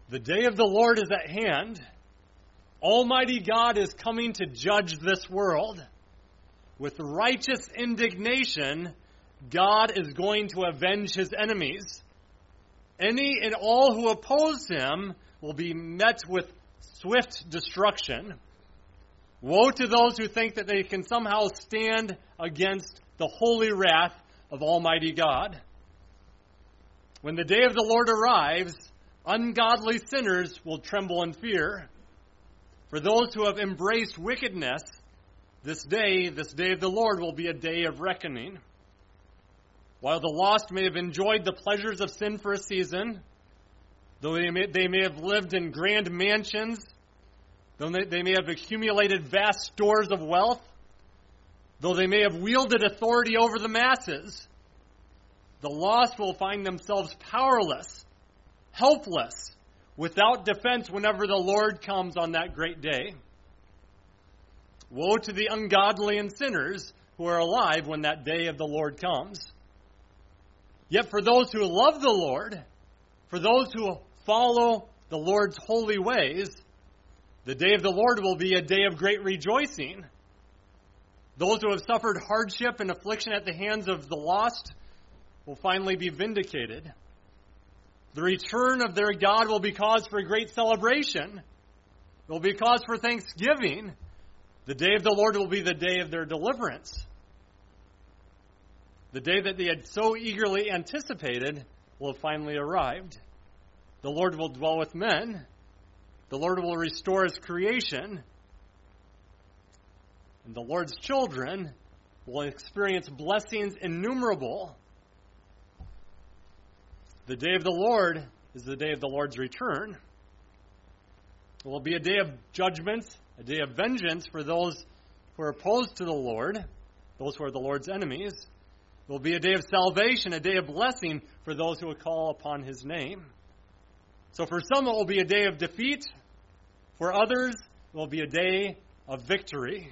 The day of the Lord is at hand. Almighty God is coming to judge this world. With righteous indignation, God is going to avenge his enemies. Any and all who oppose him will be met with swift destruction. Woe to those who think that they can somehow stand against the holy wrath of Almighty God. When the day of the Lord arrives, ungodly sinners will tremble in fear. For those who have embraced wickedness, this day of the Lord will be a day of reckoning. While the lost may have enjoyed the pleasures of sin for a season, though they may have lived in grand mansions, though they may have accumulated vast stores of wealth, though they may have wielded authority over the masses, the lost will find themselves powerless, helpless, without defense whenever the Lord comes on that great day. Woe to the ungodly and sinners who are alive when that day of the Lord comes. Yet for those who love the Lord, for those who follow the Lord's holy ways, the day of the Lord will be a day of great rejoicing. Those who have suffered hardship and affliction at the hands of the lost will finally be vindicated. The return of their God will be cause for great celebration. It will be cause for thanksgiving. The day of the Lord will be the day of their deliverance. The day that they had so eagerly anticipated will have finally arrived. The Lord will dwell with men. The Lord will restore his creation. And the Lord's children will experience blessings innumerable. The day of the Lord is the day of the Lord's return. It will be a day of judgment, a day of vengeance for those who are opposed to the Lord, those who are the Lord's enemies. It will be a day of salvation, a day of blessing for those who will call upon his name. So for some it will be a day of defeat. For others it will be a day of victory.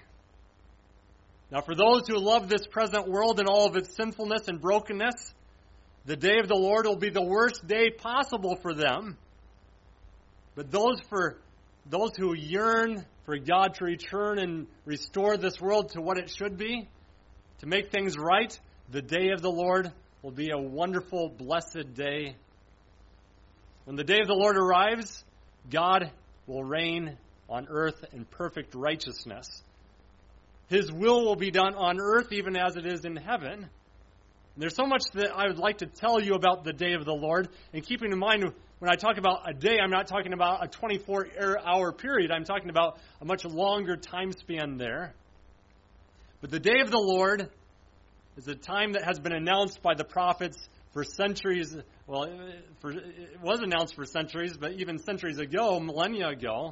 Now for those who love this present world and all of its sinfulness and brokenness, the day of the Lord will be the worst day possible for them. But those who yearn for God to return and restore this world to what it should be, to make things right, the day of the Lord will be a wonderful, blessed day. When the day of the Lord arrives, God will reign on earth in perfect righteousness. His will be done on earth even as it is in heaven. And there's so much that I would like to tell you about the day of the Lord. And keeping in mind, when I talk about a day, I'm not talking about a 24-hour period. I'm talking about a much longer time span there. But the day of the Lord is a time that has been announced by the prophets for centuries. Well, it was announced for centuries, but even centuries ago, millennia ago,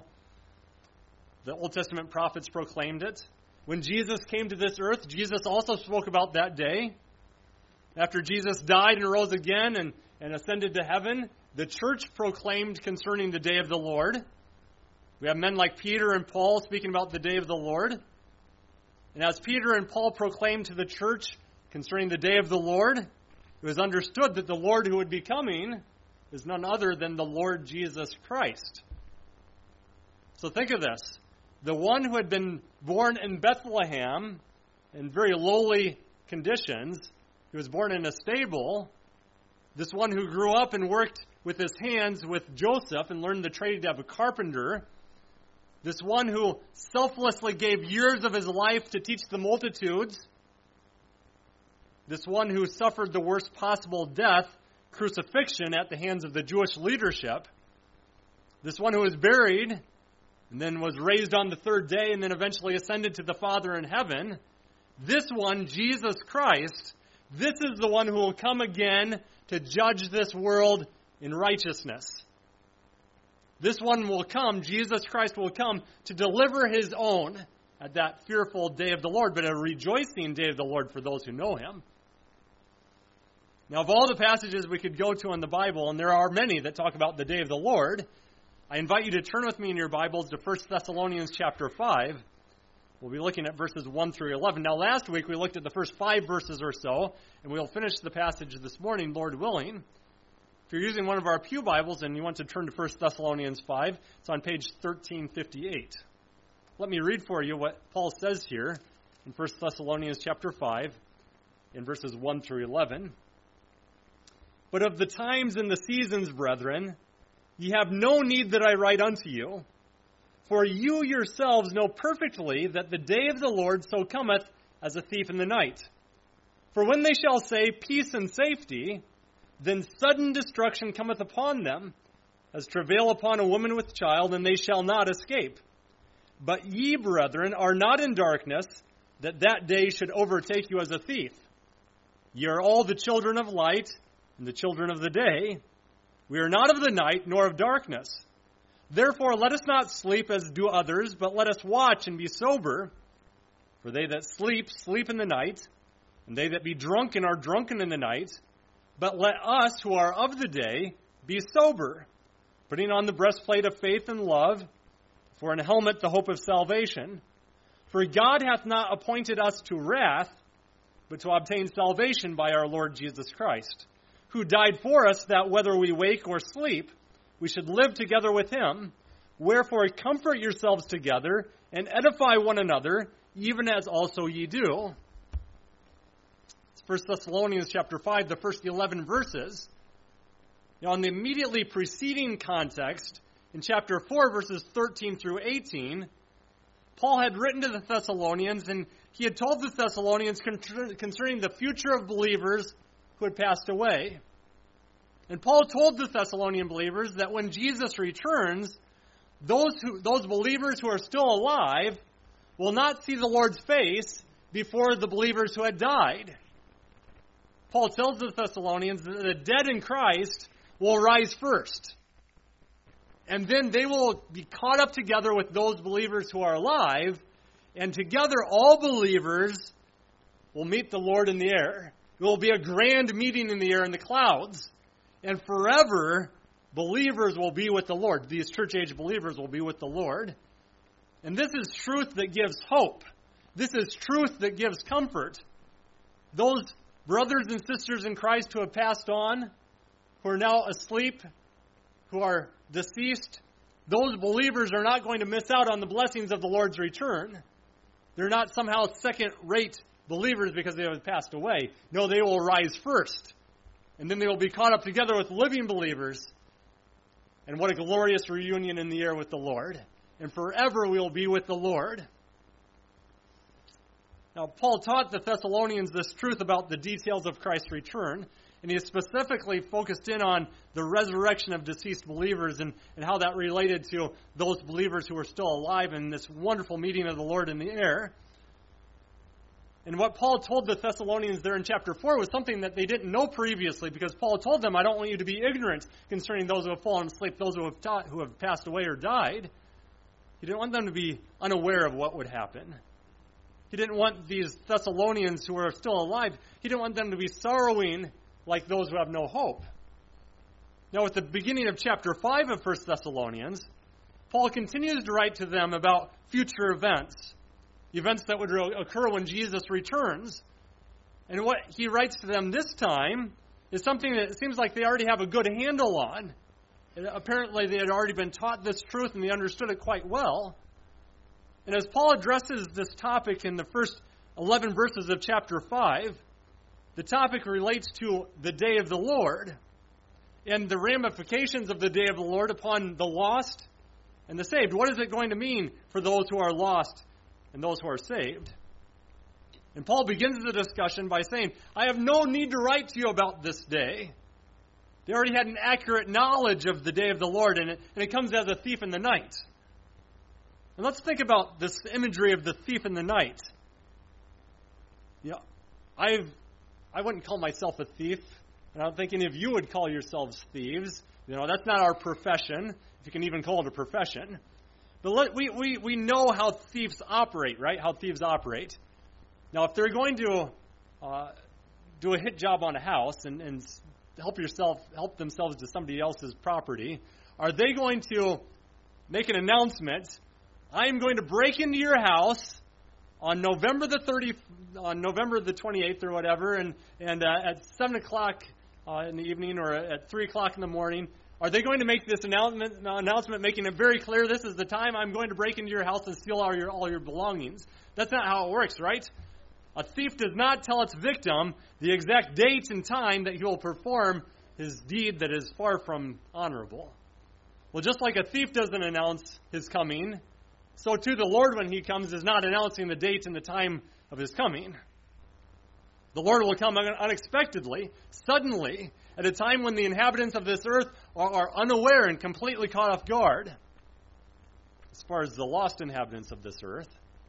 the Old Testament prophets proclaimed it. When Jesus came to this earth, Jesus also spoke about that day. After Jesus died and rose again and ascended to heaven, the church proclaimed concerning the day of the Lord. We have men like Peter and Paul speaking about the day of the Lord. And as Peter and Paul proclaimed to the church concerning the day of the Lord, it was understood that the Lord who would be coming is none other than the Lord Jesus Christ. So think of this. The one who had been born in Bethlehem in very lowly conditions, he was born in a stable. This one who grew up and worked with his hands with Joseph and learned the trade of a carpenter. This one who selflessly gave years of his life to teach the multitudes. This one who suffered the worst possible death, crucifixion, at the hands of the Jewish leadership. This one who was buried and then was raised on the third day and then eventually ascended to the Father in heaven. This one, Jesus Christ, this is the one who will come again to judge this world in righteousness. This one will come, Jesus Christ will come to deliver his own at that fearful day of the Lord, but a rejoicing day of the Lord for those who know him. Now, of all the passages we could go to in the Bible, and there are many that talk about the day of the Lord, I invite you to turn with me in your Bibles to 1 Thessalonians chapter 5. We'll be looking at verses 1 through 11. Now, last week we looked at the first 5 verses or so, and we'll finish the passage this morning, Lord willing. If you're using one of our pew Bibles and you want to turn to 1 Thessalonians 5, it's on page 1358. Let me read for you what Paul says here in 1 Thessalonians chapter 5, in verses 1 through 11. But of the times and the seasons, brethren, ye have no need that I write unto you, for you yourselves know perfectly that the day of the Lord so cometh as a thief in the night. For when they shall say peace and safety, then sudden destruction cometh upon them, as travail upon a woman with child, and they shall not escape. But ye, brethren, are not in darkness, that that day should overtake you as a thief. Ye are all the children of light, and the children of the day. We are not of the night, nor of darkness. Therefore let us not sleep as do others, but let us watch and be sober. For they that sleep, sleep in the night, and they that be drunken are drunken in the night. But let us, who are of the day, be sober, putting on the breastplate of faith and love, for an helmet the hope of salvation. For God hath not appointed us to wrath, but to obtain salvation by our Lord Jesus Christ, who died for us, that whether we wake or sleep, we should live together with him. Wherefore comfort yourselves together, and edify one another, even as also ye do. 1 Thessalonians chapter 5, the first 11 verses. Now, in the immediately preceding context, in chapter 4, verses 13 through 18, Paul had written to the Thessalonians, and he had told the Thessalonians concerning the future of believers who had passed away. And Paul told the Thessalonian believers that when Jesus returns, those believers who are still alive will not see the Lord's face before the believers who had died. Paul tells the Thessalonians that the dead in Christ will rise first. And then they will be caught up together with those believers who are alive, and together all believers will meet the Lord in the air. It will be a grand meeting in the air in the clouds, and forever believers will be with the Lord. These church-age believers will be with the Lord. And this is truth that gives hope. This is truth that gives comfort. Those brothers and sisters in Christ who have passed on, who are now asleep, who are deceased, those believers are not going to miss out on the blessings of the Lord's return. They're not somehow second-rate believers because they have passed away. No, they will rise first. And then they will be caught up together with living believers. And what a glorious reunion in the air with the Lord. And forever we will be with the Lord. Now, Paul taught the Thessalonians this truth about the details of Christ's return, and he specifically focused in on the resurrection of deceased believers and how that related to those believers who were still alive in this wonderful meeting of the Lord in the air. And what Paul told the Thessalonians there in chapter 4 was something that they didn't know previously, because Paul told them, I don't want you to be ignorant concerning those who have fallen asleep, those who have passed away or died. He didn't want them to be unaware of what would happen. He didn't want these Thessalonians who are still alive, he didn't want them to be sorrowing like those who have no hope. Now, at the beginning of chapter 5 of 1 Thessalonians, Paul continues to write to them about future events that would occur when Jesus returns. And what he writes to them this time is something that it seems like they already have a good handle on. And apparently they had already been taught this truth and they understood it quite well. And as Paul addresses this topic in the first 11 verses of chapter 5, the topic relates to the day of the Lord and the ramifications of the day of the Lord upon the lost and the saved. What is it going to mean for those who are lost and those who are saved? And Paul begins the discussion by saying, I have no need to write to you about this day. They already had an accurate knowledge of the day of the Lord, and it comes as a thief in the night. And let's think about this imagery of the thief in the night. You know, I wouldn't call myself a thief, and I don't think any of you would call yourselves thieves. You know, that's not our profession, if you can even call it a profession. But we know how thieves operate, right? How thieves operate. Now, if they're going to do a hit job on a house and help themselves to somebody else's property, are they going to make an announcement? I am going to break into your house on November the 28th or whatever, and at 7 o'clock in the evening or at 3 o'clock in the morning, are they going to make this announcement making it very clear, this is the time I'm going to break into your house and steal all your belongings? That's not how it works, right? A thief does not tell its victim the exact date and time that he will perform his deed that is far from honorable. Well, just like a thief doesn't announce his coming, so too the Lord, when he comes, is not announcing the date and the time of his coming. The Lord will come unexpectedly, suddenly, at a time when the inhabitants of this earth are unaware and completely caught off guard, as far as the lost inhabitants of this earth.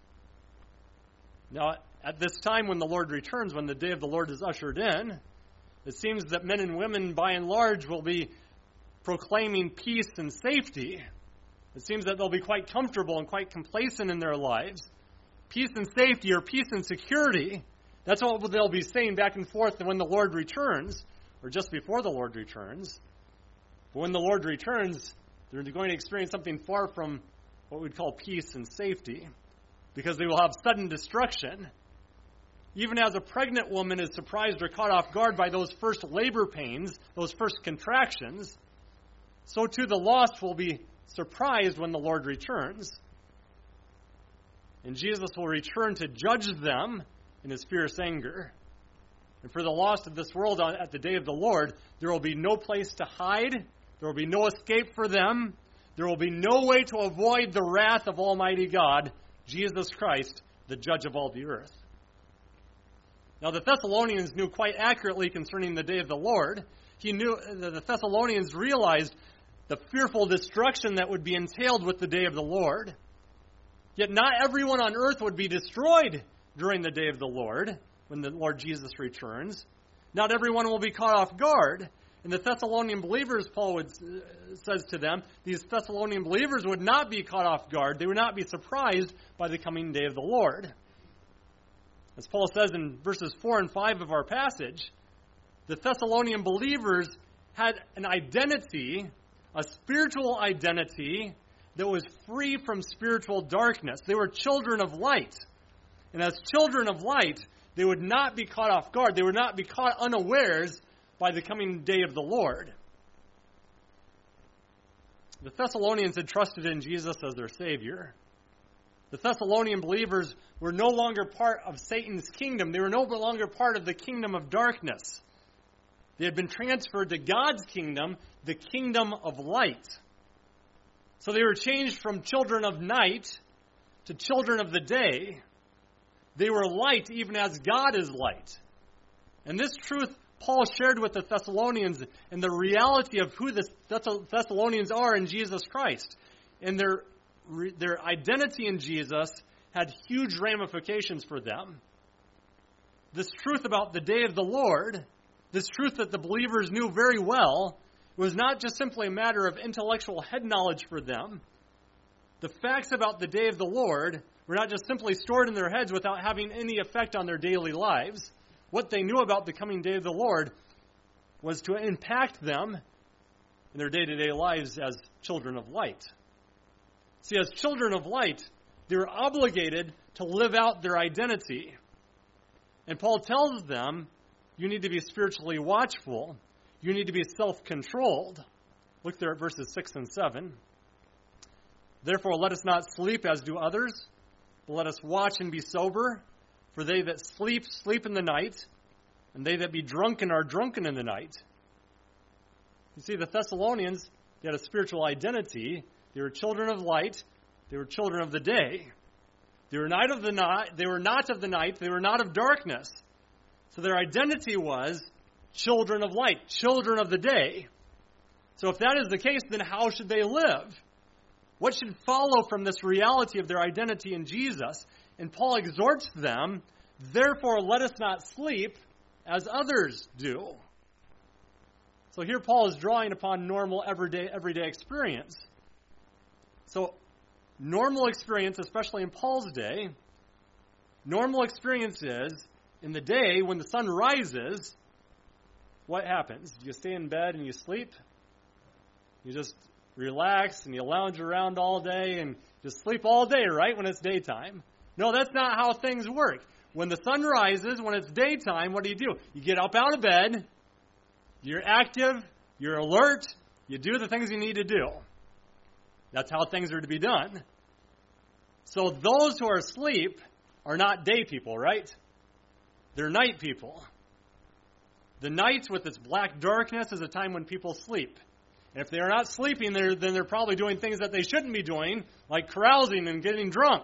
Now, at this time when the Lord returns, when the day of the Lord is ushered in, it seems that men and women, by and large, will be proclaiming peace and safety. It seems that they'll be quite comfortable and quite complacent in their lives. Peace and safety, or peace and security, that's what they'll be saying back and forth when the Lord returns, or just before the Lord returns. But when the Lord returns, they're going to experience something far from what we'd call peace and safety, because they will have sudden destruction. Even as a pregnant woman is surprised or caught off guard by those first labor pains, those first contractions, so too the lost will be surprised when the Lord returns. And Jesus will return to judge them in his fierce anger. And for the lost of this world at the day of the Lord, there will be no place to hide. There will be no escape for them. There will be no way to avoid the wrath of Almighty God, Jesus Christ, the judge of all the earth. Now, the Thessalonians knew quite accurately concerning the day of the Lord. The Thessalonians realized the fearful destruction that would be entailed with the day of the Lord. Yet not everyone on earth would be destroyed during the day of the Lord, when the Lord Jesus returns. Not everyone will be caught off guard. And the Thessalonian believers, Paul says to them, these Thessalonian believers would not be caught off guard. They would not be surprised by the coming day of the Lord. As Paul says in verses 4 and 5 of our passage, the Thessalonian believers had an identity, a spiritual identity, that was free from spiritual darkness. They were children of light. And as children of light, they would not be caught off guard. They would not be caught unawares by the coming day of the Lord. The Thessalonians had trusted in Jesus as their Savior. The Thessalonian believers were no longer part of Satan's kingdom. They were no longer part of the kingdom of darkness. They had been transferred to God's kingdom, the kingdom of light. So they were changed from children of night to children of the day. They were light even as God is light. And this truth Paul shared with the Thessalonians and the reality of who the Thessalonians are in Jesus Christ. And their identity in Jesus had huge ramifications for them. This truth about the day of the Lord, this truth that the believers knew very well, was not just simply a matter of intellectual head knowledge for them. The facts about the day of the Lord were not just simply stored in their heads without having any effect on their daily lives. What they knew about the coming day of the Lord was to impact them in their day-to-day lives as children of light. See, as children of light, they were obligated to live out their identity. And Paul tells them, you need to be spiritually watchful. You need to be self-controlled. Look there at verses 6 and 7. Therefore, let us not sleep as do others, but let us watch and be sober. For they that sleep, sleep in the night, and they that be drunken are drunken in the night. You see, the Thessalonians, they had a spiritual identity. They were children of light. They were children of the day. They were not of the night. They were not of the night. They were not of darkness. So their identity was children of light, children of the day. So if that is the case, then how should they live? What should follow from this reality of their identity in Jesus? And Paul exhorts them, therefore let us not sleep as others do. So here Paul is drawing upon normal everyday experience. So normal experience, especially in Paul's day, normal experience is in the day when the sun rises, what happens? You stay in bed and you sleep? You just relax and you lounge around all day and just sleep all day, right, when it's daytime? No, that's not how things work. When the sun rises, when it's daytime, what do? You get up out of bed, You're active, you're alert, you do the things you need to do. That's how things are to be done. So those who are asleep are not day people, right? They're night people. The night with its black darkness is a time when people sleep. And if they are not sleeping, then they're probably doing things that they shouldn't be doing, like carousing and getting drunk.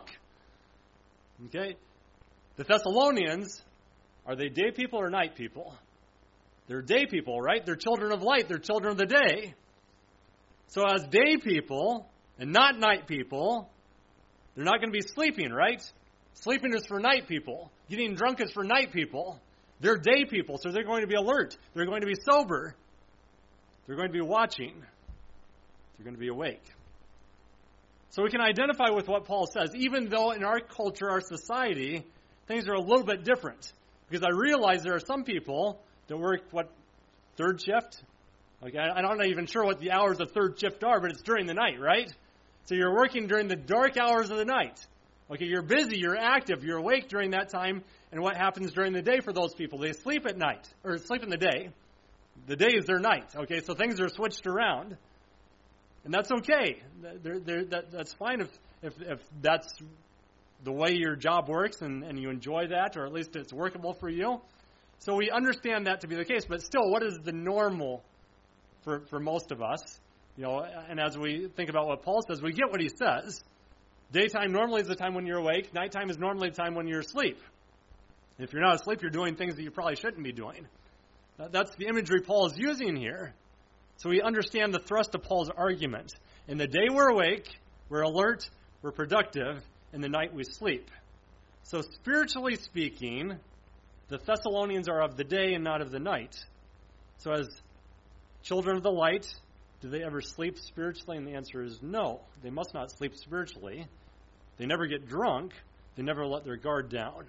Okay? The Thessalonians, are they day people or night people? They're day people, right? They're children of light. They're children of the day. So as day people and not night people, they're not going to be sleeping, right? Sleeping is for night people. Getting drunk is for night people. They're day people, so they're going to be alert. They're going to be sober. They're going to be watching. They're going to be awake. So we can identify with what Paul says, even though in our culture, our society, things are a little bit different. Because I realize there are some people that work, third shift? Like, I'm not even sure what the hours of third shift are, but it's during the night, right? So you're working during the dark hours of the night. Okay, you're busy, you're active, you're awake during that time. And what happens during the day for those people? They sleep at night, or sleep in the day. The day is their night, okay? So things are switched around. And that's okay. That's fine if that's the way your job works and you enjoy that, or at least it's workable for you. So we understand that to be the case. But still, what is the normal for most of us? You know, and as we think about what Paul says, we get what he says. Daytime normally is the time when you're awake. Nighttime is normally the time when you're asleep. If you're not asleep, you're doing things that you probably shouldn't be doing. That's the imagery Paul is using here. So we understand the thrust of Paul's argument. In the day we're awake, we're alert, we're productive. In the night we sleep. So spiritually speaking, the Thessalonians are of the day and not of the night. So as children of the light, do they ever sleep spiritually? And the answer is no. They must not sleep spiritually. They never get drunk. They never let their guard down.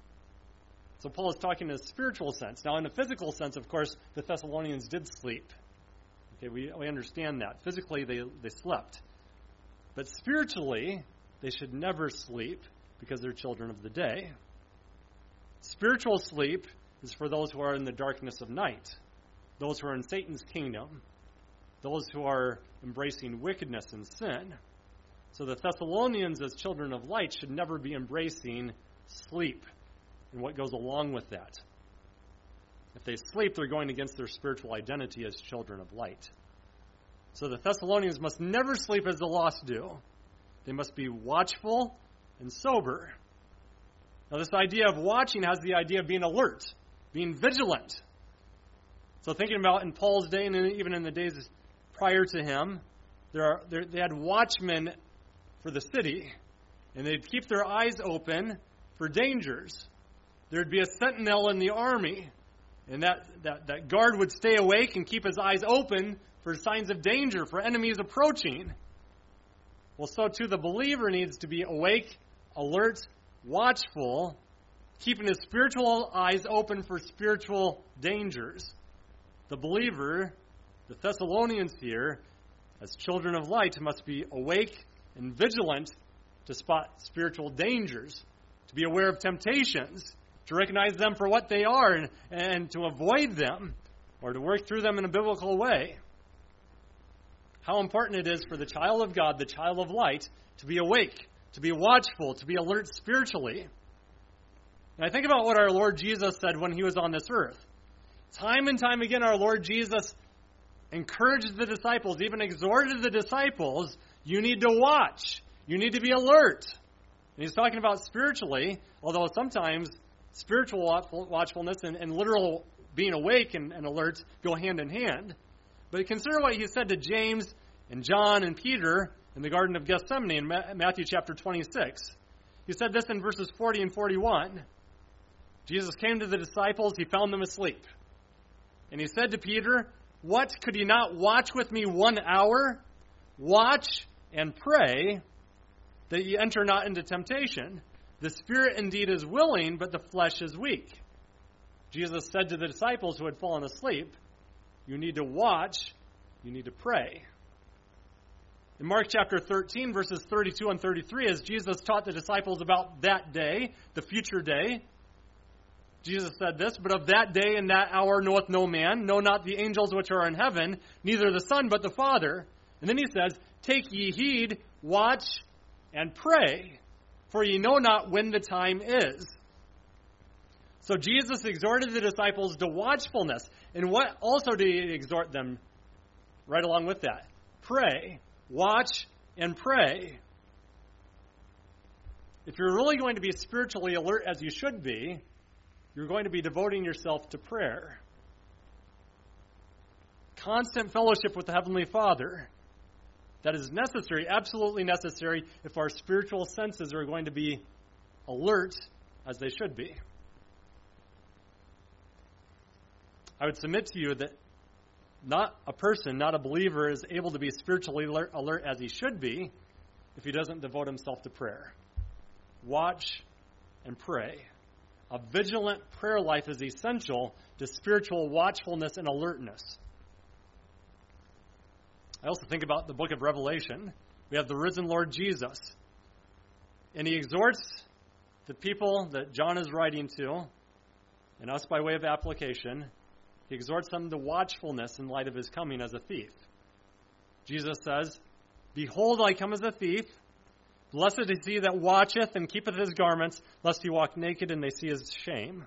So Paul is talking in a spiritual sense. Now, in a physical sense, of course, the Thessalonians did sleep. Okay, we understand that. Physically, they slept. But spiritually, they should never sleep because they're children of the day. Spiritual sleep is for those who are in the darkness of night, those who are in Satan's kingdom, those who are embracing wickedness and sin. So the Thessalonians, as children of light, should never be embracing sleep and what goes along with that. If they sleep, they're going against their spiritual identity as children of light. So the Thessalonians must never sleep as the lost do. They must be watchful and sober. Now, this idea of watching has the idea of being alert, being vigilant. So thinking about in Paul's day and even in the days prior to him, they had watchmen for the city, and they'd keep their eyes open for dangers. There'd be a sentinel in the army, and that guard would stay awake and keep his eyes open for signs of danger, for enemies approaching. Well, so too the believer needs to be awake, alert, watchful, keeping his spiritual eyes open for spiritual dangers. The believer, the Thessalonians here, as children of light, must be awake and vigilant to spot spiritual dangers, to be aware of temptations, to recognize them for what they are and to avoid them or to work through them in a biblical way. How important it is for the child of God, the child of light, to be awake, to be watchful, to be alert spiritually. And I think about what our Lord Jesus said when he was on this earth. Time and time again, our Lord Jesus encouraged the disciples, even exhorted the disciples, you need to watch. You need to be alert. And he's talking about spiritually, although sometimes spiritual watchfulness and literal being awake and alert go hand in hand. But consider what he said to James and John and Peter in the Garden of Gethsemane in Matthew chapter 26. He said this in verses 40 and 41. Jesus came to the disciples. He found them asleep. And he said to Peter, "What, could you not watch with me 1 hour? Watch and pray that ye enter not into temptation. The spirit indeed is willing, but the flesh is weak." Jesus said to the disciples who had fallen asleep, you need to watch, you need to pray. In Mark chapter 13, verses 32 and 33, as Jesus taught the disciples about that day, the future day, Jesus said this, but of that day and that hour knoweth no man, no not the angels which are in heaven, neither the Son, but the Father. And then he says, take ye heed, watch, and pray, for ye know not when the time is. So Jesus exhorted the disciples to watchfulness. And what also did he exhort them right along with that? Pray, watch, and pray. If you're really going to be spiritually alert as you should be, you're going to be devoting yourself to prayer. Constant fellowship with the Heavenly Father. That is necessary, absolutely necessary, if our spiritual senses are going to be alert as they should be. I would submit to you that not a person, not a believer, is able to be spiritually alert as he should be if he doesn't devote himself to prayer. Watch and pray. A vigilant prayer life is essential to spiritual watchfulness and alertness. I also think about the book of Revelation. We have the risen Lord Jesus. And he exhorts the people that John is writing to, and us by way of application, he exhorts them to watchfulness in light of his coming as a thief. Jesus says, behold, I come as a thief. Blessed is he that watcheth and keepeth his garments, lest he walk naked and they see his shame.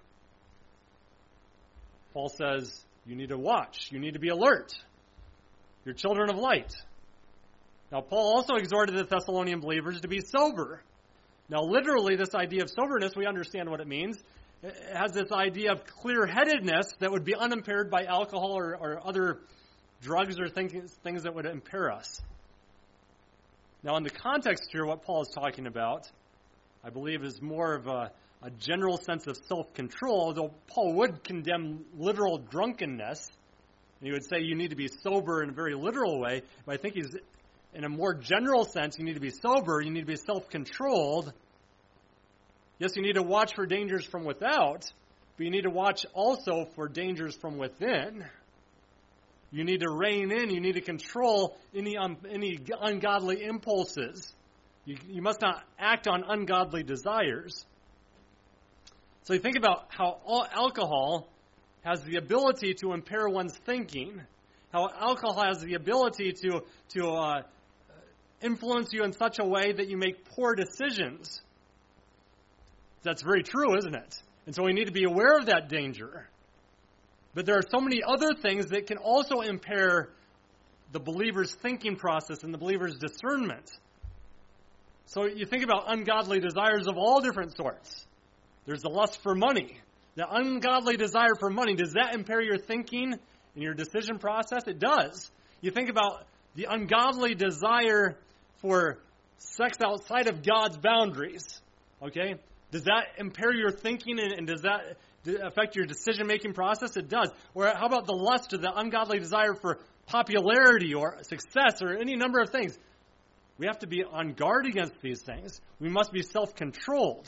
Paul says, you need to watch. You need to be alert. You're children of light. Now, Paul also exhorted the Thessalonian believers to be sober. Now, literally, this idea of soberness, we understand what it means. It has this idea of clear-headedness that would be unimpaired by alcohol or other drugs or things that would impair us. Now, in the context here, what Paul is talking about, I believe, is more of a general sense of self-control, although Paul would condemn literal drunkenness. And he would say you need to be sober in a very literal way, but I think he's, in a more general sense, you need to be sober, you need to be self-controlled. Yes, you need to watch for dangers from without, but you need to watch also for dangers from within. You need to rein in, you need to control any ungodly impulses. You must not act on ungodly desires. So you think about how alcohol has the ability to impair one's thinking, how alcohol has the ability to influence you in such a way that you make poor decisions. That's very true, isn't it? And so we need to be aware of that danger. But there are so many other things that can also impair the believer's thinking process and the believer's discernment. So you think about ungodly desires of all different sorts. There's the lust for money. The ungodly desire for money, does that impair your thinking and your decision process? It does. You think about the ungodly desire for sex outside of God's boundaries. Okay? Does that impair your thinking and does that affect your decision-making process? It does. Or how about the lust or the ungodly desire for popularity or success or any number of things? We have to be on guard against these things. We must be self-controlled.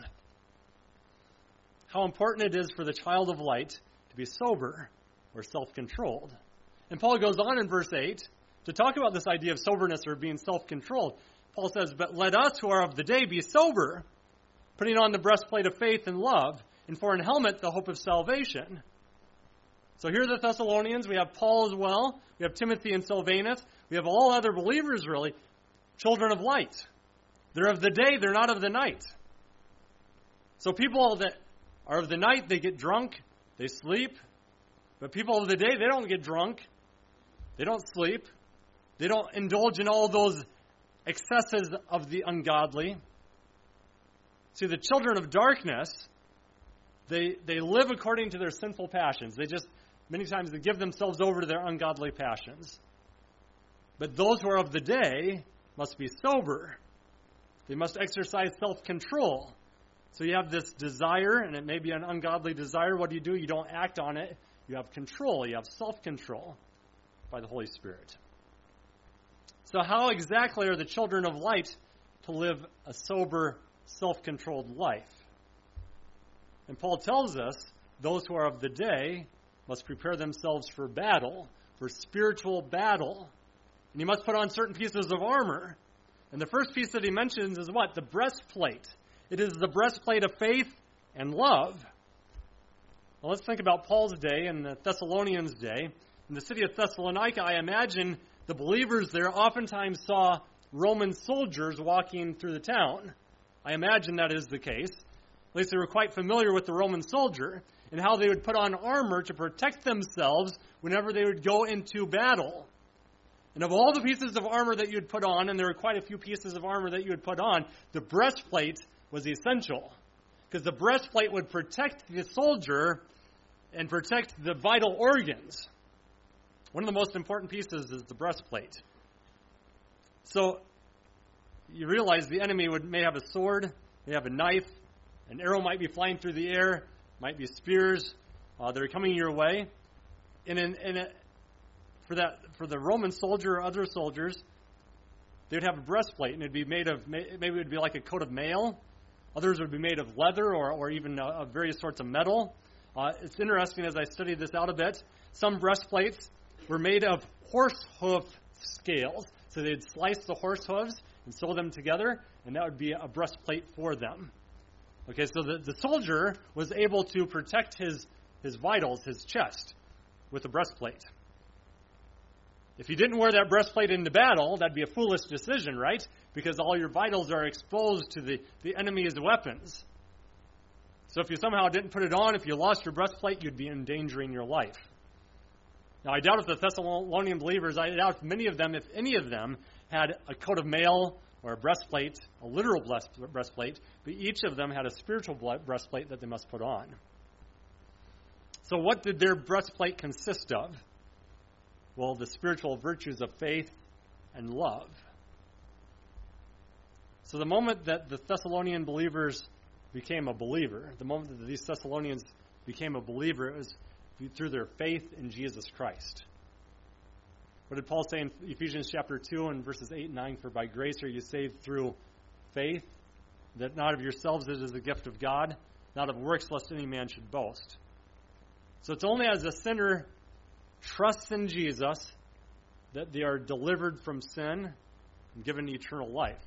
How important it is for the child of light to be sober or self-controlled. And Paul goes on in verse 8 to talk about this idea of soberness or being self-controlled. Paul says, but let us who are of the day be sober, putting on the breastplate of faith and love, and for an helmet the hope of salvation. So here are the Thessalonians. We have Paul as well. We have Timothy and Silvanus. We have all other believers, really, children of light. They're of the day. They're not of the night. So people that are of the night, they get drunk, they sleep. But people of the day, they don't get drunk. They don't sleep. They don't indulge in all those excesses of the ungodly. See, the children of darkness, they live according to their sinful passions. They just, many times, they give themselves over to their ungodly passions. But those who are of the day must be sober. They must exercise self-control. So you have this desire, and it may be an ungodly desire. What do? You don't act on it. You have control. You have self-control by the Holy Spirit. So how exactly are the children of light to live a sober, self-controlled life? And Paul tells us those who are of the day must prepare themselves for battle, for spiritual battle. And you must put on certain pieces of armor. And the first piece that he mentions is what? The breastplate. It is the breastplate of faith and love. Well, let's think about Paul's day and the Thessalonians' day. In the city of Thessalonica, I imagine the believers there oftentimes saw Roman soldiers walking through the town. I imagine that is the case. At least they were quite familiar with the Roman soldier and how they would put on armor to protect themselves whenever they would go into battle. And of all the pieces of armor that you would put on, and there were quite a few pieces of armor that you would put on, the breastplate was essential. Because the breastplate would protect the soldier and protect the vital organs. One of the most important pieces is the breastplate. So you realize the enemy may have a sword, may have a knife, an arrow might be flying through the air, might be spears that are coming your way. And for the Roman soldier or other soldiers, they would have a breastplate, and it'd be made of, maybe it would be like a coat of mail. Others would be made of leather or even of various sorts of metal. It's interesting as I studied this out a bit. Some breastplates were made of horse hoof scales. So they'd slice the horse hooves and sew them together, and that would be a breastplate for them. Okay, so the soldier was able to protect his vitals, his chest, with a breastplate. If you didn't wear that breastplate into battle, that'd be a foolish decision, right? Because all your vitals are exposed to the enemy's weapons. So if you somehow didn't put it on, if you lost your breastplate, you'd be endangering your life. Now, I doubt if the Thessalonian believers, I doubt if many of them, if any of them, had a coat of mail or a breastplate, a literal breastplate, but each of them had a spiritual breastplate that they must put on. So what did their breastplate consist of? Well, the spiritual virtues of faith and love. So the moment that the Thessalonian believers became a believer, the moment that these Thessalonians became a believer, it was through their faith in Jesus Christ. What did Paul say in Ephesians chapter 2 and verses 8 and 9? For by grace are you saved through faith, that not of yourselves it is a gift of God, not of works lest any man should boast. So it's only as a sinner trusts in Jesus that they are delivered from sin and given eternal life.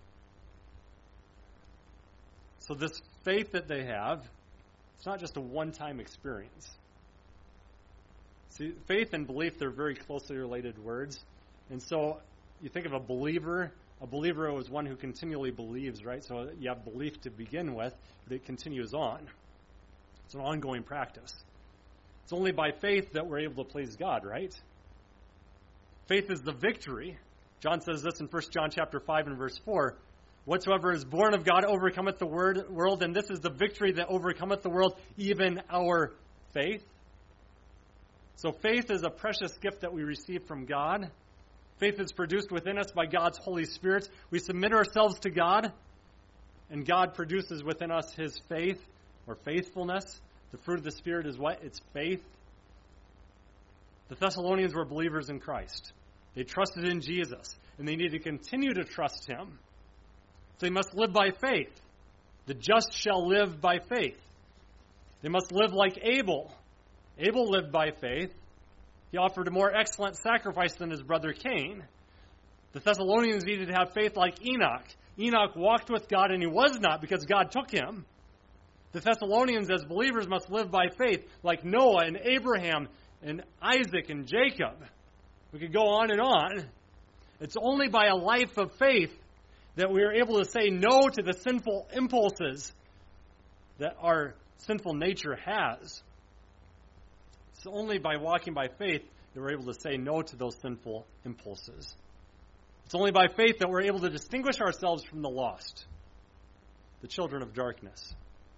So this faith that they have, it's not just a one-time experience. See, faith and belief, they're very closely related words. And so you think of a believer is one who continually believes, right? So you have belief to begin with, but it continues on. It's an ongoing practice. It's only by faith that we're able to please God, right? Faith is the victory. John says this in 1 John chapter 5 and verse 4. Whatsoever is born of God overcometh the world, and this is the victory that overcometh the world, even our faith. So faith is a precious gift that we receive from God. Faith is produced within us by God's Holy Spirit. We submit ourselves to God, and God produces within us His faith or faithfulness. The fruit of the Spirit is what? It's faith. The Thessalonians were believers in Christ. They trusted in Jesus, and they need to continue to trust Him. So they must live by faith. The just shall live by faith. They must live like Abel. Abel lived by faith. He offered a more excellent sacrifice than his brother Cain. The Thessalonians needed to have faith like Enoch. Enoch walked with God, and he was not because God took him. The Thessalonians, as believers, must live by faith like Noah and Abraham and Isaac and Jacob. We could go on and on. It's only by a life of faith that we are able to say no to the sinful impulses that our sinful nature has. It's only by walking by faith that we're able to say no to those sinful impulses. It's only by faith that we're able to distinguish ourselves from the lost, the children of darkness.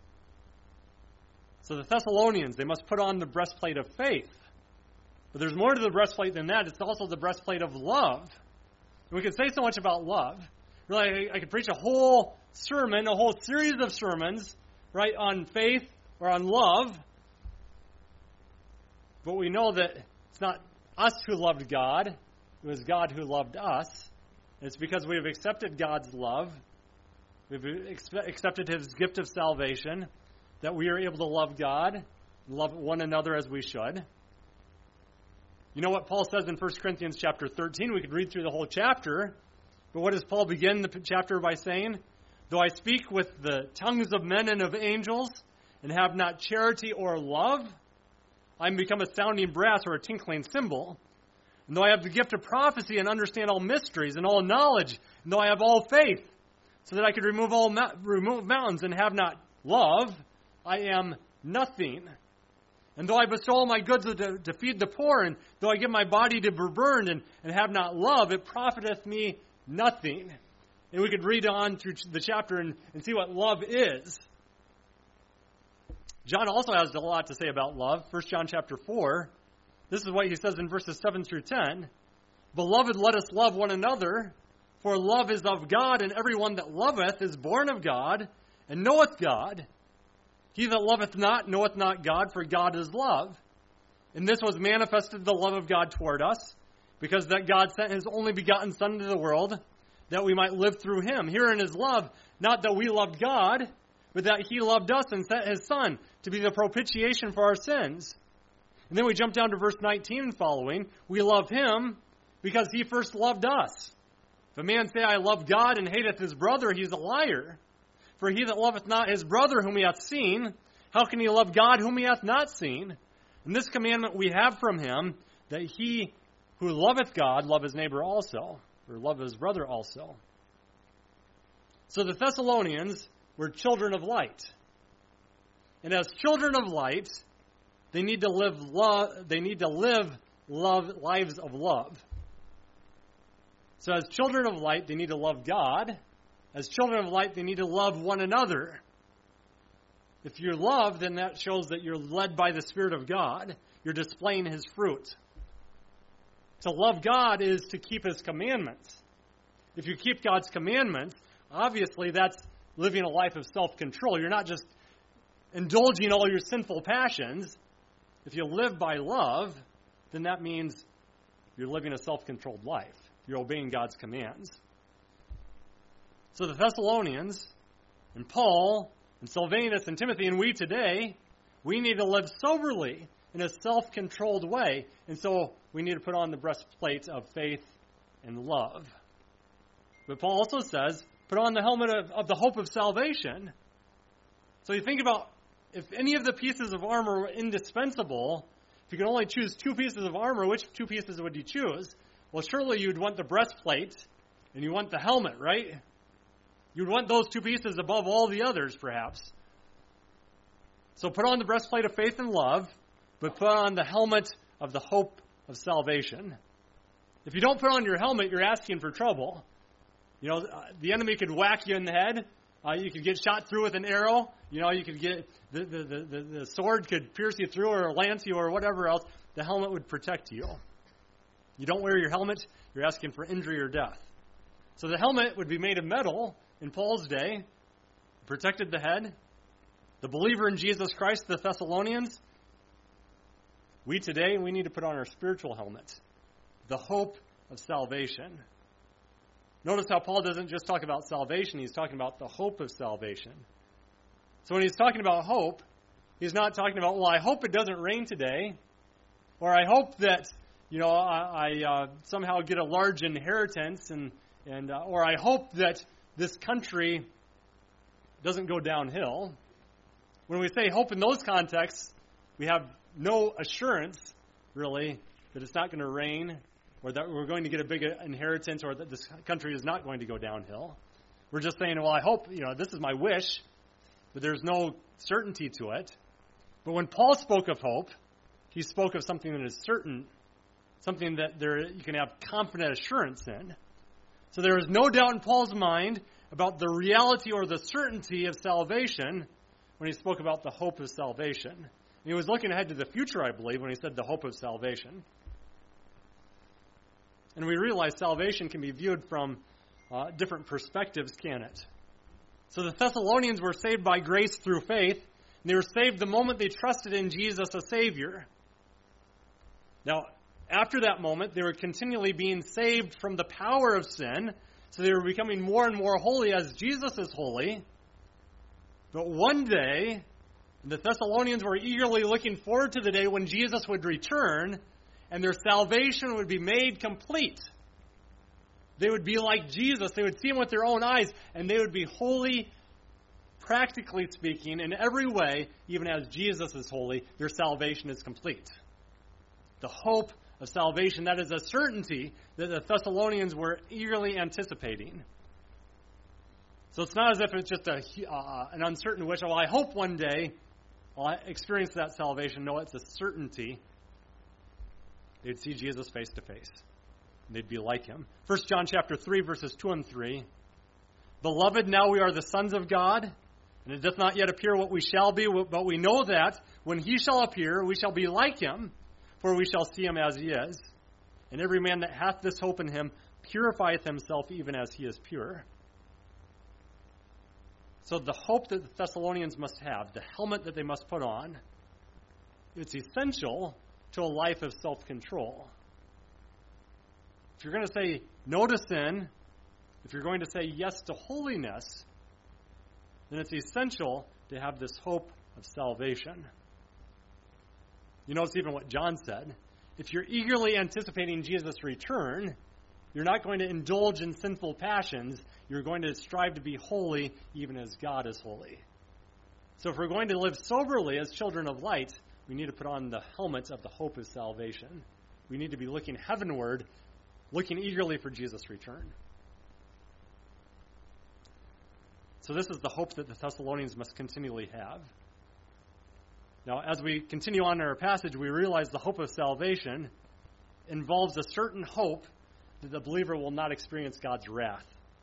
So the Thessalonians, they must put on the breastplate of faith. But there's more to the breastplate than that. It's also the breastplate of love. And we could say so much about love. Really, I could preach a whole sermon, a whole series of sermons, right, on faith or on love. But we know that it's not us who loved God. It was God who loved us. And it's because we have accepted God's love. We've accepted His gift of salvation that we are able to love God and love one another as we should. You know what Paul says in 1 Corinthians chapter 13? We could read through the whole chapter. But what does Paul begin the chapter by saying? Though I speak with the tongues of men and of angels, and have not charity or love, I am become a sounding brass or a tinkling cymbal. And though I have the gift of prophecy and understand all mysteries and all knowledge, and though I have all faith, so that I could remove mountains and have not love, I am nothing. And though I bestow all my goods to feed the poor, and though I give my body to be burned and have not love, it profiteth me nothing. And we could read on through the chapter and see what love is. John also has a lot to say about love. 1 John chapter 4. This is what he says in verses 7 through 10. Beloved, let us love one another, for love is of God, and everyone that loveth is born of God, and knoweth God. He that loveth not knoweth not God, for God is love. And this was manifested the love of God toward us, because that God sent his only begotten Son into the world, that we might live through him. Herein is love, not that we loved God, but that he loved us and sent his Son to be the propitiation for our sins. And then we jump down to verse 19 and following. We love him because he first loved us. If a man say, I love God, and hateth his brother, he is a liar. For he that loveth not his brother whom he hath seen, how can he love God whom he hath not seen? And this commandment we have from him, that he who loveth God love his neighbor also, or love his brother also. So the Thessalonians were children of light. And as children of light, they need to live lives of love. So as children of light, they need to love God. As children of light, they need to love one another. If you love, then that shows that you're led by the Spirit of God. You're displaying his fruit. To love God is to keep his commandments. If you keep God's commandments, obviously that's living a life of self-control. You're not just indulging all your sinful passions. If you live by love, then that means you're living a self-controlled life. You're obeying God's commands. So the Thessalonians and Paul and Silvanus and Timothy and we today, we need to live soberly in a self-controlled way. And so we need to put on the breastplate of faith and love. But Paul also says, put on the helmet of the hope of salvation. So you think about, if any of the pieces of armor were indispensable, if you could only choose two pieces of armor, which two pieces would you choose? Well, surely you'd want the breastplate and you want the helmet, right? You'd want those two pieces above all the others, perhaps. So put on the breastplate of faith and love, but put on the helmet of the hope of salvation. If you don't put on your helmet, you're asking for trouble. You know, the enemy could whack you in the head. You could get shot through with an arrow. You know, you could get the sword could pierce you through or lance you or whatever else. The helmet would protect you. You don't wear your helmet, you're asking for injury or death. So the helmet would be made of metal in Paul's day, protected the head. The believer in Jesus Christ, the Thessalonians, we today, we need to put on our spiritual helmet, the hope of salvation. Notice how Paul doesn't just talk about salvation, he's talking about the hope of salvation. So when he's talking about hope, he's not talking about, well, I hope it doesn't rain today, or I hope that, you know, I somehow get a large inheritance, or I hope that this country doesn't go downhill. When we say hope in those contexts, we have no assurance, really, that it's not going to rain, or that we're going to get a big inheritance, or that this country is not going to go downhill. We're just saying, well, I hope, you know, this is my wish, but there's no certainty to it. But when Paul spoke of hope, he spoke of something that is certain, something that you can have confident assurance in. So there is no doubt in Paul's mind about the reality or the certainty of salvation when he spoke about the hope of salvation. And he was looking ahead to the future, I believe, when he said the hope of salvation. And we realize salvation can be viewed from different perspectives, can it? So the Thessalonians were saved by grace through faith, and they were saved the moment they trusted in Jesus as Savior. Now, after that moment, they were continually being saved from the power of sin, so they were becoming more and more holy as Jesus is holy. But one day, the Thessalonians were eagerly looking forward to the day when Jesus would return, and their salvation would be made complete. They would be like Jesus. They would see him with their own eyes, and they would be wholly, practically speaking, in every way, even as Jesus is holy, their salvation is complete. The hope of salvation, that is a certainty that the Thessalonians were eagerly anticipating. So it's not as if it's just an uncertain wish, well, I hope one day I'll experience that salvation. No, it's a certainty. They'd see Jesus face to face. They'd be like him. 1 John chapter 3, verses 2 and 3. Beloved, now we are the sons of God, and it doth not yet appear what we shall be, but we know that when he shall appear, we shall be like him, for we shall see him as he is. And every man that hath this hope in him purifieth himself even as he is pure. So the hope that the Thessalonians must have, the helmet that they must put on, it's essential to a life of self-control. If you're going to say no to sin, if you're going to say yes to holiness, then it's essential to have this hope of salvation. You notice even what John said. If you're eagerly anticipating Jesus' return, you're not going to indulge in sinful passions. You're going to strive to be holy even as God is holy. So if we're going to live soberly as children of light, we need to put on the helmet of the hope of salvation. We need to be looking heavenward, looking eagerly for Jesus' return. So this is the hope that the Thessalonians must continually have. Now, as we continue on in our passage, we realize the hope of salvation involves a certain hope that the believer will not experience God's wrath.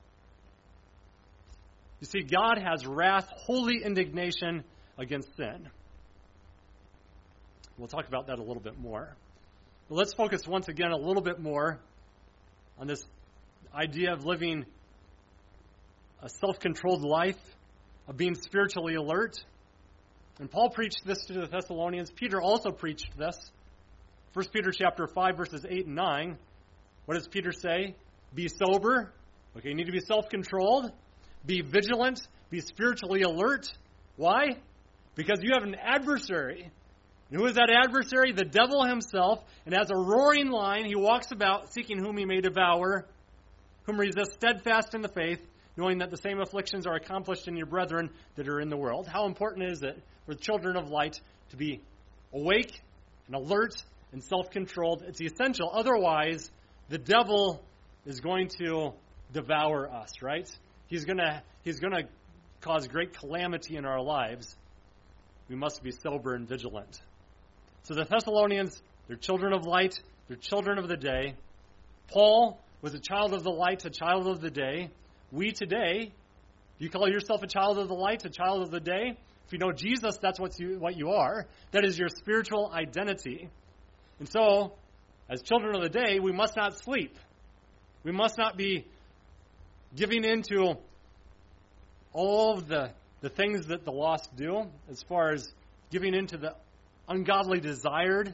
You see, God has wrath, holy indignation against sin. We'll talk about that a little bit more. But let's focus once again a little bit more on this idea of living a self-controlled life, of being spiritually alert. And Paul preached this to the Thessalonians. Peter also preached this. 1 Peter chapter 5, verses 8 and 9. What does Peter say? Be sober. Okay, you need to be self-controlled. Be vigilant. Be spiritually alert. Why? Because you have an adversary. And who is that adversary? The devil himself. And as a roaring lion, he walks about seeking whom he may devour, whom resist steadfast in the faith, knowing that the same afflictions are accomplished in your brethren that are in the world. How important is it for the children of light to be awake and alert and self-controlled? It's essential. Otherwise, the devil is going to devour us, right? He's going to cause great calamity in our lives. We must be sober and vigilant. So the Thessalonians, they're children of light. They're children of the day. Paul was a child of the light, a child of the day. We today, do you call yourself a child of the light, a child of the day? If you know Jesus, that's what you are. That is your spiritual identity. And so, as children of the day, we must not sleep. We must not be giving into all of the things that the lost do, as far as giving into the ungodly desires.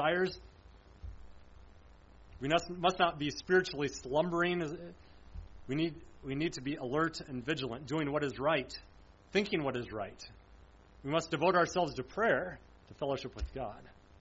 We must not be spiritually slumbering. We need to be alert and vigilant, doing what is right, thinking what is right. We must devote ourselves to prayer, to fellowship with God.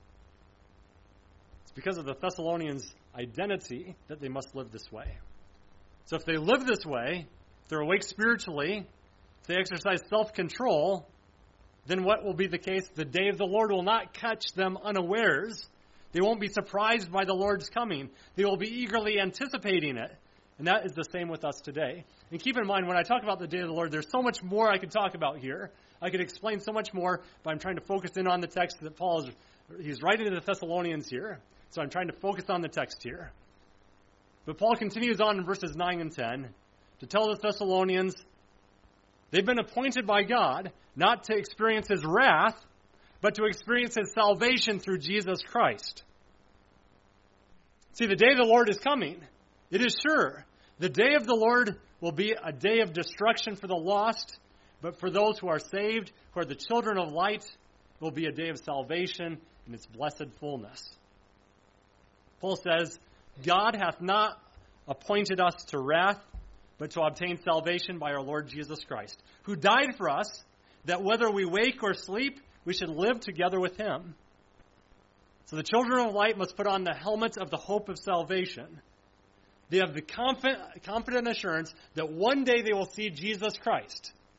It's because of the Thessalonians' identity that they must live this way. So if they live this way, if they're awake spiritually, if they exercise self-control, then what will be the case? The day of the Lord will not catch them unawares. They won't be surprised by the Lord's coming. They will be eagerly anticipating it. And that is the same with us today. And keep in mind, when I talk about the day of the Lord, there's so much more I could talk about here. I could explain so much more, but I'm trying to focus in on the text that he's writing to the Thessalonians here. So I'm trying to focus on the text here. But Paul continues on in verses 9 and 10 to tell the Thessalonians they've been appointed by God not to experience his wrath, but to experience his salvation through Jesus Christ. See, the day of the Lord is coming. It is sure. The day of the Lord will be a day of destruction for the lost, but for those who are saved, who are the children of light, it will be a day of salvation in its blessed fullness. Paul says, God hath not appointed us to wrath, but to obtain salvation by our Lord Jesus Christ, who died for us, that whether we wake or sleep, we should live together with him. So the children of light must put on the helmet of the hope of salvation. They have the confident assurance that one day they will see Jesus Christ.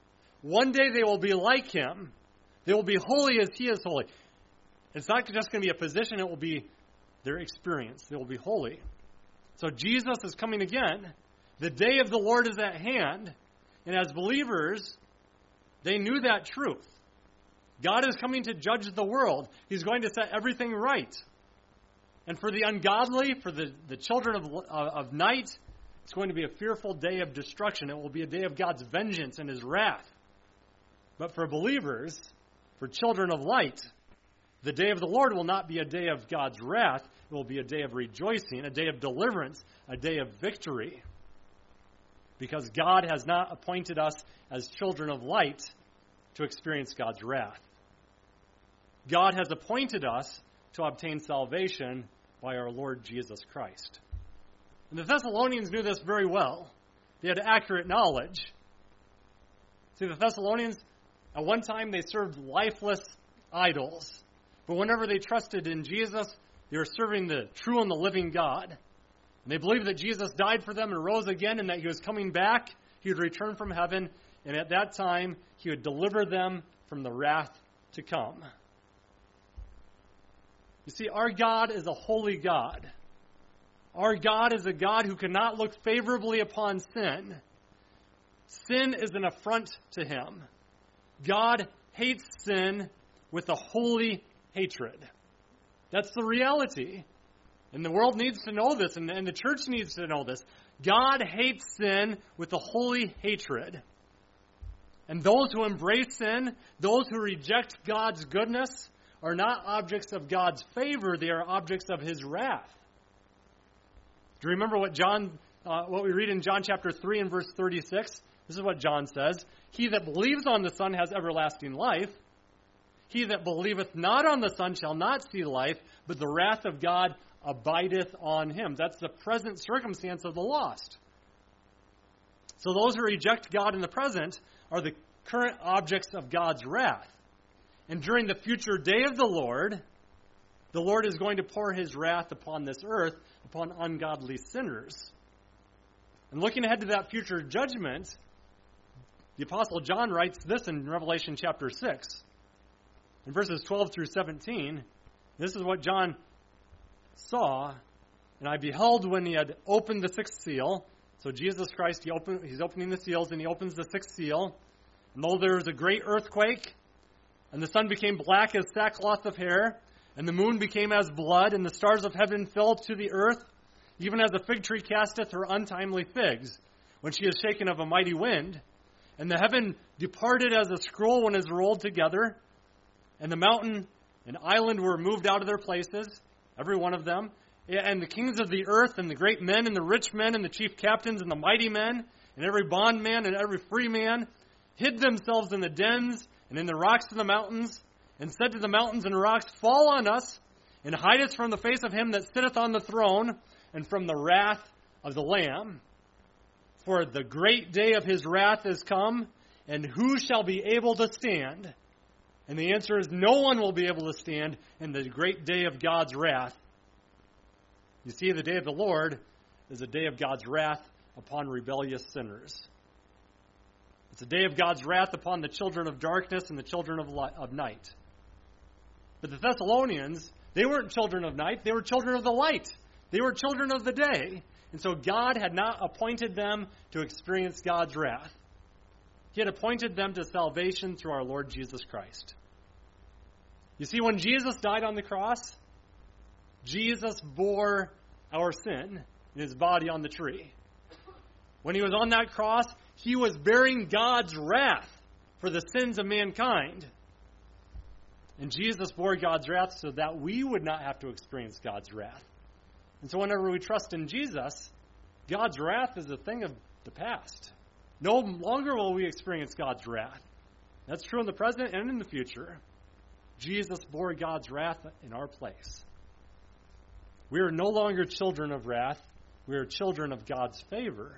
one day they will be like him. They will be holy as he is holy. It's not just going to be a position, it will be their experience. They will be holy. So Jesus is coming again. The day of the Lord is at hand. And as believers, they knew that truth. God is coming to judge the world. He's going to set everything right. And for the ungodly, for the children of night, it's going to be a fearful day of destruction. It will be a day of God's vengeance and his wrath. But for believers, for children of light, the day of the Lord will not be a day of God's wrath. It will be a day of rejoicing, a day of deliverance, a day of victory. Because God has not appointed us as children of light to experience God's wrath. God has appointed us to obtain salvation by our Lord Jesus Christ. And the Thessalonians knew this very well. They had accurate knowledge. See, the Thessalonians, at one time, they served lifeless idols. But whenever they trusted in Jesus, they were serving the true and the living God. And they believed that Jesus died for them and rose again, and that he was coming back. He would return from heaven, and at that time, he would deliver them from the wrath to come. You see, our God is a holy God. Our God is a God who cannot look favorably upon sin. Sin is an affront to him. God hates sin with a holy hatred. That's the reality. And the world needs to know this, and the church needs to know this. God hates sin with a holy hatred. And those who embrace sin, those who reject God's goodness, are not objects of God's favor, they are objects of his wrath. Do you remember what we read in John chapter 3 and verse 36? This is what John says. He that believes on the Son has everlasting life. He that believeth not on the Son shall not see life, but the wrath of God abideth on him. That's the present circumstance of the lost. So those who reject God in the present are the current objects of God's wrath. And during the future day of the Lord is going to pour his wrath upon this earth, upon ungodly sinners. And looking ahead to that future judgment, the Apostle John writes this in Revelation chapter 6. In verses 12 through 17, this is what John saw. And I beheld when he had opened the sixth seal. So Jesus Christ, he's opening the seals, and he opens the sixth seal. And though there was a great earthquake, and the sun became black as sackcloth of hair, and the moon became as blood, and the stars of heaven fell to the earth, even as a fig tree casteth her untimely figs, when she is shaken of a mighty wind. And the heaven departed as a scroll when it is rolled together, and the mountain and island were moved out of their places, every one of them. And the kings of the earth, and the great men, and the rich men, and the chief captains, and the mighty men, and every bondman, and every free man, hid themselves in the dens, and in the rocks of the mountains, and said to the mountains and rocks, Fall on us, and hide us from the face of him that sitteth on the throne, and from the wrath of the Lamb. For the great day of his wrath is come, and who shall be able to stand? And the answer is, no one will be able to stand in the great day of God's wrath. You see, the day of the Lord is a day of God's wrath upon rebellious sinners. It's a day of God's wrath upon the children of darkness and the children of night. But the Thessalonians, they weren't children of night, they were children of the light. They were children of the day. And so God had not appointed them to experience God's wrath. He had appointed them to salvation through our Lord Jesus Christ. You see, when Jesus died on the cross, Jesus bore our sin in his body on the tree. When he was on that cross, he was bearing God's wrath for the sins of mankind. And Jesus bore God's wrath so that we would not have to experience God's wrath. And so whenever we trust in Jesus, God's wrath is a thing of the past. No longer will we experience God's wrath. That's true in the present and in the future. Jesus bore God's wrath in our place. We are no longer children of wrath. We are children of God's favor.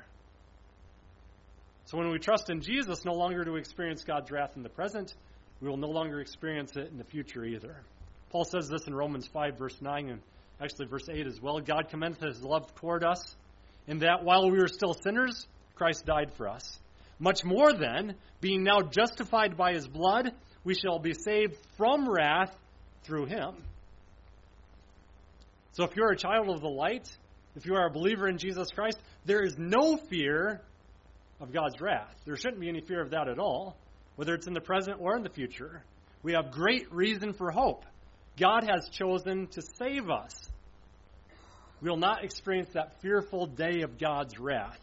So when we trust in Jesus, no longer do we experience God's wrath in the present. We will no longer experience it in the future either. Paul says this in Romans 5, verse 9, and actually verse 8 as well. God commendeth his love toward us, in that while we were still sinners, Christ died for us. Much more then, being now justified by his blood, we shall be saved from wrath through him. So if you're a child of the light, if you are a believer in Jesus Christ, there is no fear of God's wrath. There shouldn't be any fear of that at all, whether it's in the present or in the future. We have great reason for hope. God has chosen to save us. We will not experience that fearful day of God's wrath.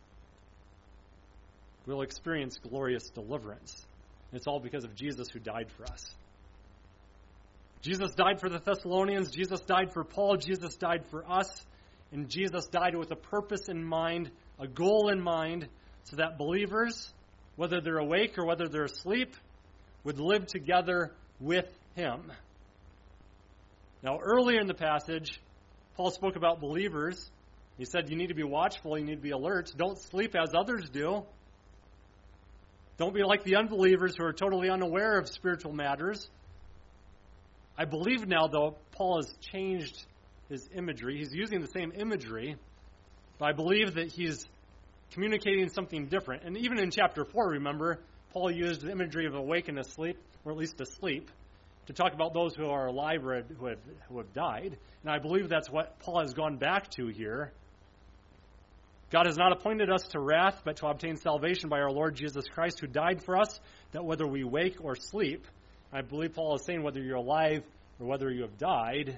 We will experience glorious deliverance. And it's all because of Jesus who died for us. Jesus died for the Thessalonians. Jesus died for Paul. Jesus died for us. And Jesus died with a purpose in mind, a goal in mind, so that believers, whether they're awake or whether they're asleep, would live together with him. Now, earlier in the passage, Paul spoke about believers. He said you need to be watchful, you need to be alert. Don't sleep as others do. Don't be like the unbelievers who are totally unaware of spiritual matters. I believe now, though, Paul has changed his imagery. He's using the same imagery, but I believe that he's communicating something different. And even in chapter 4, remember, Paul used the imagery of awake and asleep, or at least asleep, to talk about those who are alive or who have died. And I believe that's what Paul has gone back to here. God has not appointed us to wrath, but to obtain salvation by our Lord Jesus Christ, who died for us, that whether we wake or sleep, I believe Paul is saying whether you're alive or whether you have died,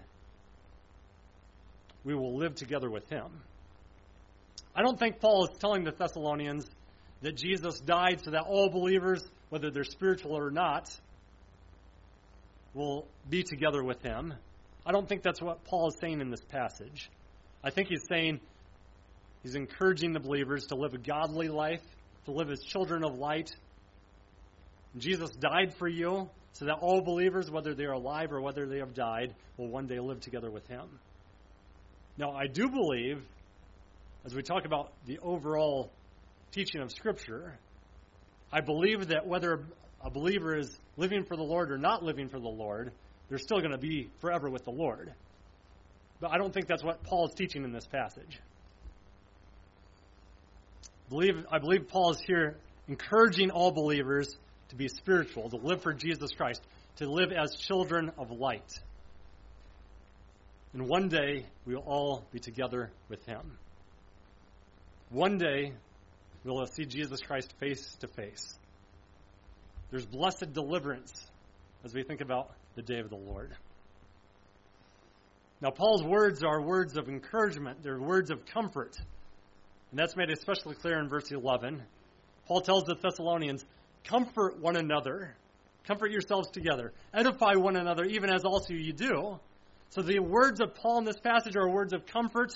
we will live together with him. I don't think Paul is telling the Thessalonians that Jesus died so that all believers, whether they're spiritual or not, will be together with him. I don't think that's what Paul is saying in this passage. I think he's saying, he's encouraging the believers to live a godly life, to live as children of light. Jesus died for you so that all believers, whether they are alive or whether they have died, will one day live together with him. Now, I do believe, as we talk about the overall teaching of Scripture, I believe that whether a believer is living for the Lord or not living for the Lord, they're still going to be forever with the Lord. But I don't think that's what Paul is teaching in this passage. I believe Paul is here encouraging all believers to be spiritual, to live for Jesus Christ, to live as children of light. And one day, we will all be together with him. One day, we will see Jesus Christ face to face. There's blessed deliverance as we think about the day of the Lord. Now, Paul's words are words of encouragement. They're words of comfort. And that's made especially clear in verse 11. Paul tells the Thessalonians, comfort one another. Comfort yourselves together. Edify one another, even as also you do. So the words of Paul in this passage are words of comfort.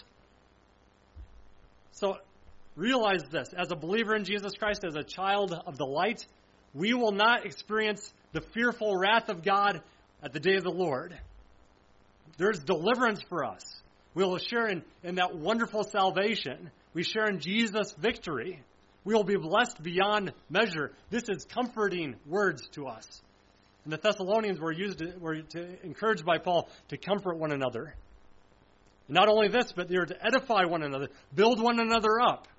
So realize this. As a believer in Jesus Christ, as a child of the light, we will not experience the fearful wrath of God at the day of the Lord. There's deliverance for us. We will share in that wonderful salvation. We share in Jesus' victory. We will be blessed beyond measure. This is comforting words to us. And the Thessalonians were encouraged by Paul to comfort one another. And not only this, but they were to edify one another, build one another up.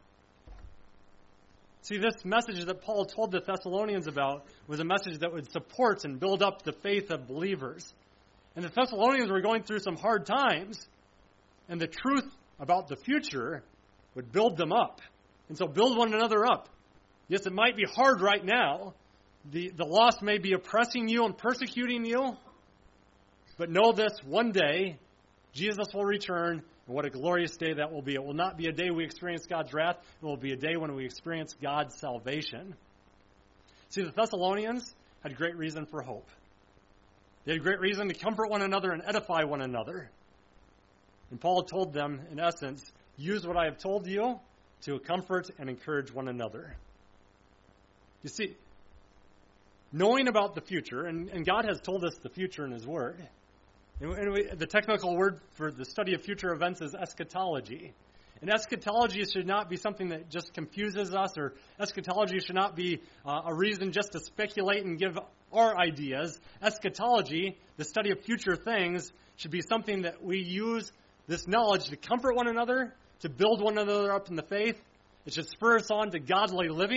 See, this message that Paul told the Thessalonians about was a message that would support and build up the faith of believers. And the Thessalonians were going through some hard times, and the truth about the future would build them up. And so build one another up. Yes, it might be hard right now. The loss may be oppressing you and persecuting you. But know this, one day, Jesus will return, and what a glorious day that will be. It will not be a day we experience God's wrath. It will be a day when we experience God's salvation. See, the Thessalonians had great reason for hope. They had great reason to comfort one another and edify one another. And Paul told them, in essence, use what I have told you to comfort and encourage one another. You see, knowing about the future, and God has told us the future in his word. The technical word for the study of future events is eschatology. And eschatology should not be something that just confuses us, or eschatology should not be a reason just to speculate and give our ideas. Eschatology, the study of future things, should be something that we use this knowledge to comfort one another, to build one another up in the faith. It should spur us on to godly living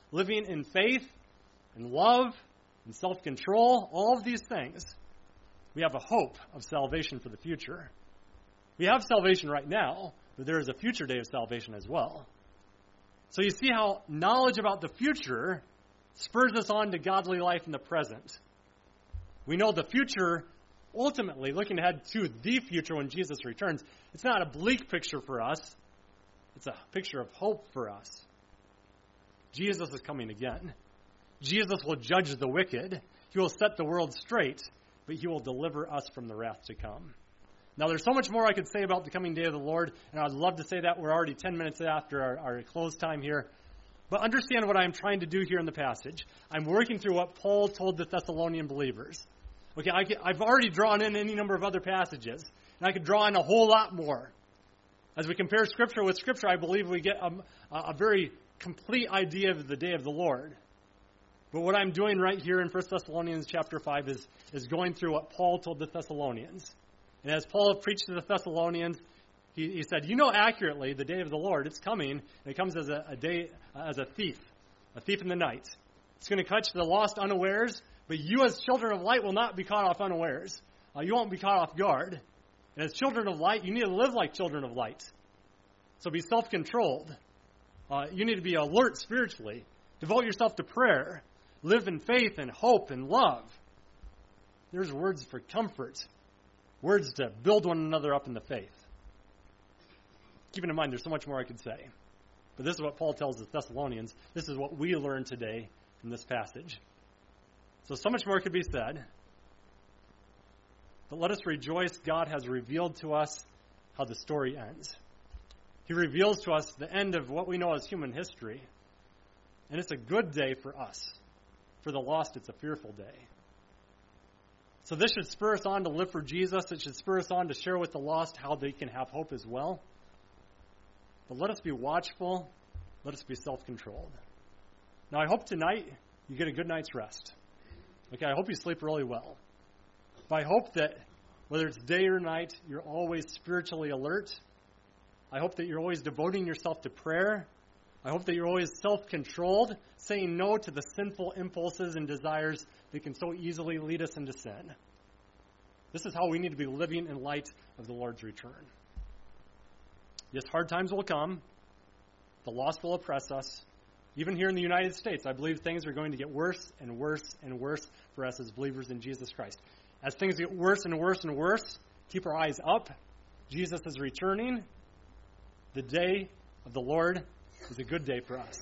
living in faith and love and self-control, all of these things, we have a hope of salvation for the future. We have salvation right now, but there is a future day of salvation as well. So you see how knowledge about the future spurs us on to godly life in the present. We know the future, ultimately, looking ahead to the future when Jesus returns, it's not a bleak picture for us. It's a picture of hope for us. Jesus is coming again. Jesus will judge the wicked. He will set the world straight, but he will deliver us from the wrath to come. Now, there's so much more I could say about the coming day of the Lord, and I'd love to say that. We're already 10 minutes after our close time here. But understand what I'm trying to do here in the passage. I'm working through what Paul told the Thessalonian believers. Okay, I've already drawn in any number of other passages, and I could draw in a whole lot more. As we compare Scripture with Scripture, I believe we get a very complete idea of the day of the Lord. But what I'm doing right here in 1 Thessalonians chapter 5 is going through what Paul told the Thessalonians. And as Paul preached to the Thessalonians, he said, you know accurately the day of the Lord. It's coming, and it comes as a thief in the night. It's going to catch the lost unawares, but you as children of light will not be caught off unawares. You won't be caught off guard. And as children of light, you need to live like children of light. So be self-controlled. You need to be alert spiritually. Devote yourself to prayer. Live in faith and hope and love. There's words for comfort. Words to build one another up in the faith. Keeping in mind, there's so much more I could say. But this is what Paul tells the Thessalonians. This is what we learn today from this passage. So much more could be said. But let us rejoice God has revealed to us how the story ends. He reveals to us the end of what we know as human history. And it's a good day for us. For the lost, it's a fearful day. So this should spur us on to live for Jesus. It should spur us on to share with the lost how they can have hope as well. But let us be watchful. Let us be self-controlled. Now, I hope tonight you get a good night's rest. Okay, I hope you sleep really well. But I hope that whether it's day or night, you're always spiritually alert. I hope that you're always devoting yourself to prayer. I hope that you're always self-controlled, saying no to the sinful impulses and desires that can so easily lead us into sin. This is how we need to be living in light of the Lord's return. Yes, hard times will come. The lost will oppress us. Even here in the United States, I believe things are going to get worse and worse and worse for us as believers in Jesus Christ. As things get worse and worse and worse, keep our eyes up. Jesus is returning. The day of the Lord is a good day for us.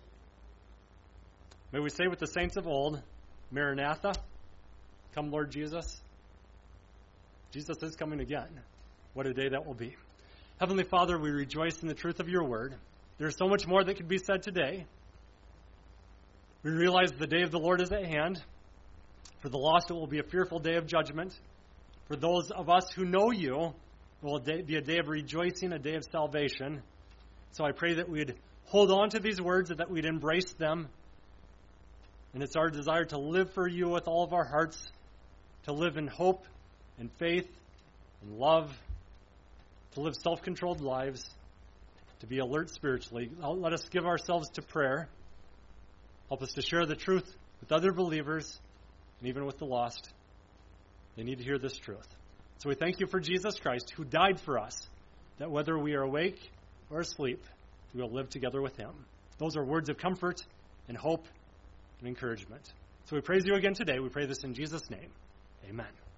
May we say with the saints of old, Maranatha, come Lord Jesus. Jesus is coming again. What a day that will be. Heavenly Father, we rejoice in the truth of your word. There's so much more that could be said today. We realize the day of the Lord is at hand. For the lost, it will be a fearful day of judgment. For those of us who know you, it will be a day of rejoicing, a day of salvation. So I pray that we'd hold on to these words and that we'd embrace them. And it's our desire to live for you with all of our hearts, to live in hope and faith and love, to live self-controlled lives, to be alert spiritually. Let us give ourselves to prayer. Help us to share the truth with other believers and even with the lost. They need to hear this truth. So we thank you for Jesus Christ, who died for us, that whether we are awake or asleep, we will live together with him. Those are words of comfort and hope and encouragement. So we praise you again today. We pray this in Jesus' name. Amen.